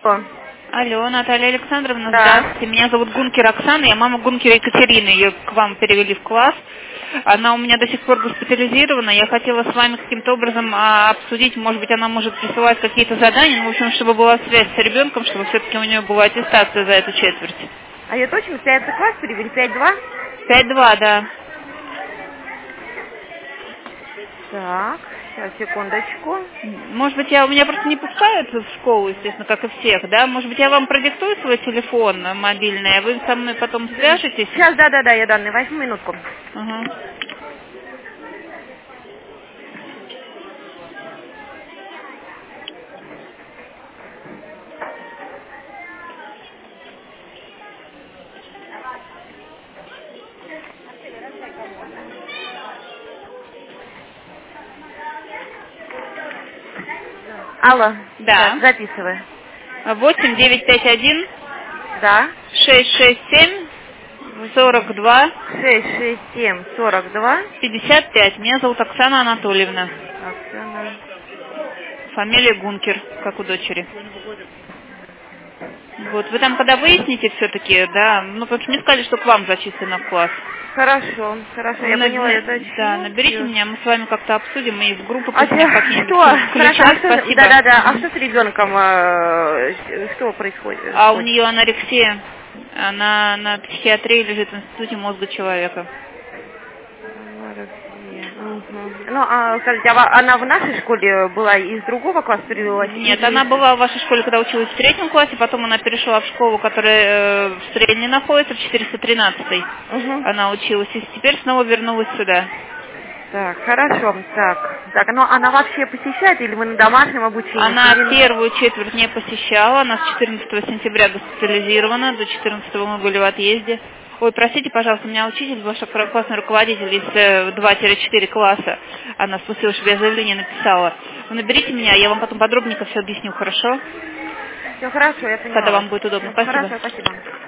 О, Алло, Наталья Александровна, да. здравствуйте. Меня зовут Гункер Оксана, я мама Гункера Екатерины. Ее к вам перевели в класс. Она у меня до сих пор госпитализирована. Я хотела с вами каким-то образом обсудить, может быть, она может присылать какие-то задания, ну, в общем, чтобы была связь с ребенком, чтобы все-таки у нее была аттестация за эту четверть. А ее точно в 5 класс перевели? 5-2? 5-2, да. Так, сейчас, секундочку. Может быть, у меня просто не пускают в школу, естественно, как и всех, да? Может быть, я вам продиктую свой телефон мобильный, а вы со мной потом свяжетесь? Сейчас, да, я данные возьму, минутку. Ага. Алло. Да. Так, записывай. 8951 Да. 667 42 667 42 55. Меня зовут Оксана Анатольевна. Оксана. Фамилия Гункер, как у дочери. Вот, вы там когда выясните все-таки, да, ну, потому что мне сказали, что к вам зачислено в класс. Хорошо, я поняла, я Да, наберите меня, мы с вами как-то обсудим, и в группу А пусть какие-нибудь что? включат, спасибо. Да. А что с ребенком? Что происходит? А у нее анорексия, она на психиатрии лежит в институте мозга человека. Ну, скажите, она в нашей школе была из другого класса перевелась? Нет, она была в вашей школе, когда училась в 3 классе, потом она перешла в школу, которая в средней находится, в 413-й. Она училась, и теперь снова вернулась сюда. Так, хорошо. Так, но она вообще посещает или мы на домашнем обучении? Она первую четверть не посещала, она с 14 сентября госпитализирована, до 14 мы были в отъезде. Ой, простите, пожалуйста, у меня учитель, ваш классный руководитель из 2-4 класса. Она спросила, чтобы я заявление написала. Вы наберите меня, я вам потом подробненько все объясню, хорошо? Все хорошо, я поняла. Когда вам будет удобно. Спасибо. Хорошо, спасибо.